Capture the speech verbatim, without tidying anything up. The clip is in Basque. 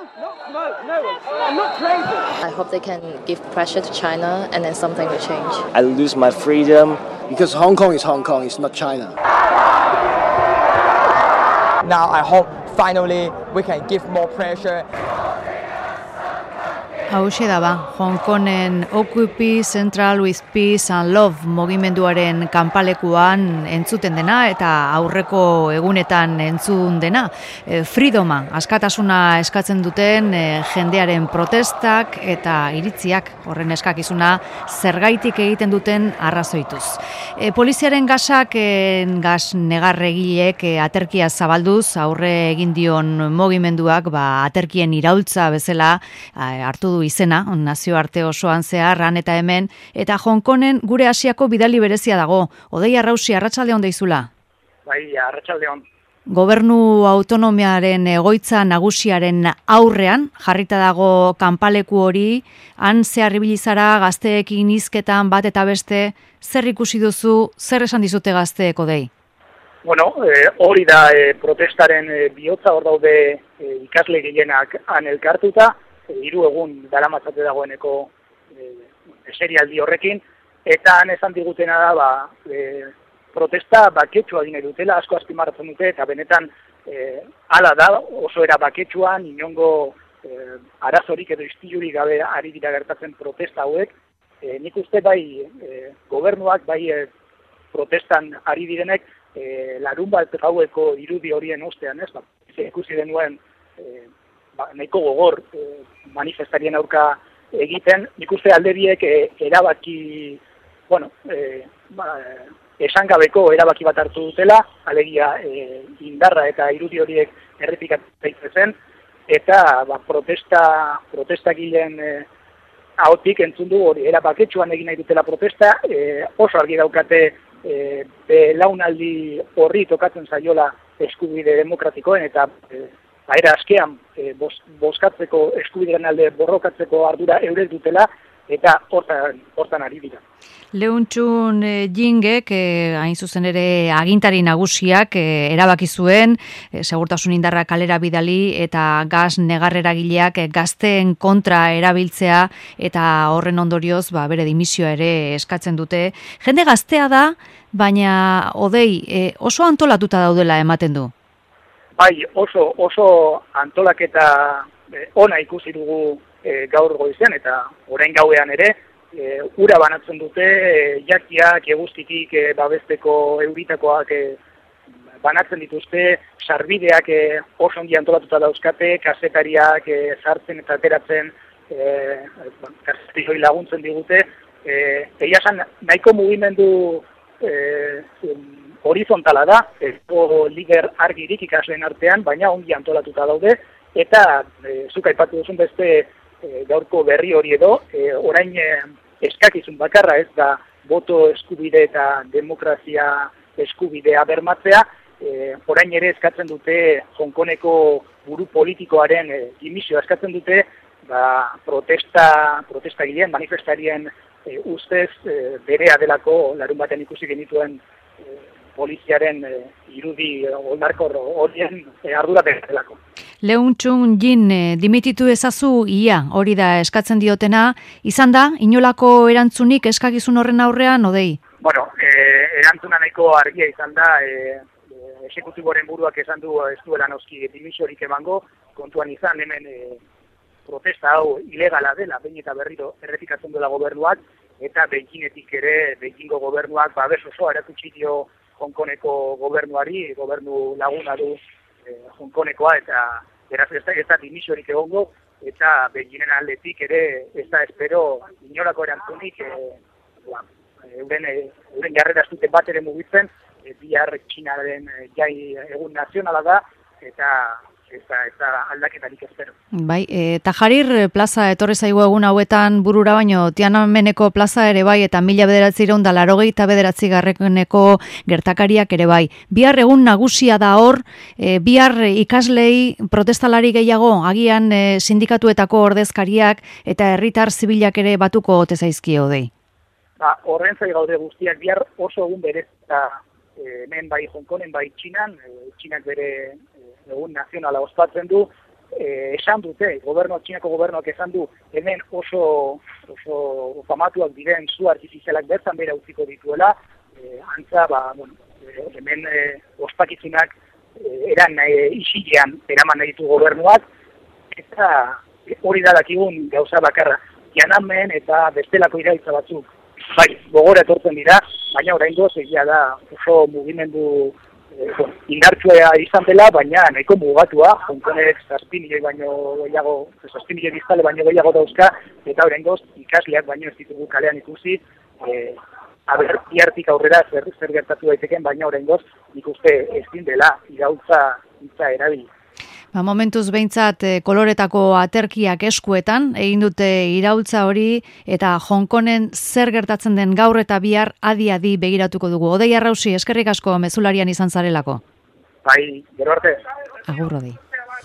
I hope they can give pressure to China and then something will change. I lose my freedom. Because Hong Kong is Hong Kong, it's not China. Now I hope finally we can give more pressure. Hauxe da ba, Hong Kongen Occupy Central with Peace and Love mugimenduaren kanpalekuan entzuten dena eta aurreko egunetan entzun dena. E, freedoma, askatasuna eskatzen duten e, jendearen protestak eta iritziak horren eskakizuna zergaitik egiten duten arrazoituz. E, poliziaren gasak e, gas negarregileek e, aterkia zabalduz aurre egin dion mugimenduak ba, aterkien iraultza bezala e, hartu du izena, nazioarte osoan zehar, han eta hemen, eta Hong Kongen gure Asiako bidali berezia dago. Odei Arrausi, arratsaldeon deizula. Bai, arratsaldeon. Gobernu autonomiaren egoitza nagusiaren aurrean, jarrita dago kanpaleku hori, han zehar ibili zara gazteekin hizketan bat eta beste, zer ikusi duzu, zer esan dizute gazteek Odei? Bueno, eh, hori da eh, protestaren eh, bihotza, hor daude eh, ikasle gehienak han elkartuta, hiru egun daramatzate dagoeneko e, serialdi horrekin, eta han esan digutena da, ba, e, protesta baketsua gine dutela, asko azpimarratzen dute, eta benetan e, hala da, oso era baketsuan, inongo e, arazorik edo istilurik gabe ari dira gertatzen protesta hauek. E, nik uste bai e, gobernuak, bai e, protestan ari direnek, e, larun bat gaueko irudi horien ostean, ez, ba, ikusi denuen, e, Ba, nahiko gogor eh, manifestarien aurka egiten, nik uste alderdiek eh, erabaki, bueno, eh, ba, esangabeko erabaki bat hartu dutela, alegia eh, indarra eta irudi horiek errepikatzen zen, eta ba, protesta, protestagileen eh, ahotik entzun du hori, erabaketsuan egin nahi dutela protesta, eh, oso argi daukate eh, belaunaldi horri tokatzen zaiola eskubide demokratikoen, eta eh, Aera askean, e, bos, boskatzeko eskubidean alde borrokatzeko ardura eurek dutela, eta hortan, hortan ari dira. Leuntxun e, Jingek, e, hain zuzen ere agintari nagusiak, e, erabaki zuen, e, segurtasun indarra kalera bidali, eta gas negarreragileak e, gazteen kontra erabiltzea, eta horren ondorioz, ba, bere dimisioa ere eskatzen dute. Jende gaztea da, baina Odei, e, oso antolatuta daudela ematen du. Bai, oso, oso antolaketa eh, ona ikusi dugu eh, gaur goizean, eta orain gauean ere, eh, ura banatzen dute, eh, jakiak, eguzkitik eh, babesteko euritakoak eh, banatzen dituzte, sarbideak eh, oso ongi antolatuta dauzkate, kazetariak eh, sartzen eta ateratzen, eh, kazetarioi laguntzen digute, eh, egia esan nahiko mugimendu eh, horizontala da, ezko lider argirik ikasleen artean, baina ongi antolatuta daude, eta e, zuk aipatu duzun beste e, gaurko berri hori edo, e, orain e, eskakizun bakarra ez da boto eskubide eta demokrazia eskubidea bermatzea, e, orain ere eskatzen dute Hong Kongeko buru politikoaren e, dimisioa eskatzen dute, ba, protesta, protestagileen, manifestarien e, ustez e, berea delako larun baten ikusi genituen e, poliziaren e, irudi oldarkor horien e, ardura delako. Leuntxun Jin, e, dimititu ezazu ia, hori da eskatzen diotena, izan da, inolako erantzunik eskakizun horren aurrean, Odei? Bueno, e, erantzuna nahiko argia izan da, e, exekutiboren buruak esan du ez duela noski dimisiorik emango, kontuan izan hemen e, protesta hau ilegala dela, behin eta berriro errepikatzen dela gobernuak, eta Beijingetik ere, Beijingo gobernuak babes oso erakutsi dio Hong Kongeko gobernuari, gobernu laguna du eh, Hong Kongekoa, eta beraz ez da, ez da dimisiorik egongo, eta Beijingen aldetik ere ez da espero inolako erantzunik, eh, ba, euren, euren jarrera ez dute bat ere mugitzen, eh, bihar Txinaren eh, jai egun nazionala da, eta ez da, ez da aldaketarik espero. Bai, e, Tajarir plaza etorri zaigu egun hauetan burura, baino Tiananmeneko plaza ere bai, eta mila bederatziehun eta laurogeita bederatzi garreneko gertakariak ere bai. Bihar egun nagusia da hor, e, bihar ikaslei protestalari gehiago, agian e, sindikatuetako ordezkariak eta herritar zibilak ere batuko ote zaizkio Odei. Ba, horren zai gaude guztiak, bihar oso egun berez eta hemen bai Hong Kongen, bai Txinan, e, Txinak bere egun nazionala ospatzen du, e, esan dute, gobernuak, Txinako gobernuak esan du, hemen oso, oso famatuak diren zu artifizialak bertan bera utziko dituela, e, antza, ba, bueno, e, hemen e, ospakizunak e, eran e, isilean eraman nahi ditu gobernuak, eta hori da dakigun gauza bakarra. Janamen eta bestelako iraitza batzuk, bai, gogora etortzen dira, baina oraingoz egia da oso mugimendu eh, bon, indartsua izan dela, baina nahiko mugatua, Hongkonek zazpi milioi baino gehiago, zazpi milioi biztanle baino gehiago dauzka, eta oraingoz ikasleak baino ez ditugu kalean ikusi, eh, aber, bihartik aurrera zer, zer gertatu daiteken, baina oraingoz nik uste ezin dela irautza hitza erabili. Ba, momentuz behintzat koloretako aterkiak eskuetan, egin dute iraultza hori, eta Hongkonen zer gertatzen den gaur eta bihar adi-adi begiratuko dugu. Odei Arrausi, eskerrik asko mezularian izan zarelako. Bai, gero arte. Agur, Odei.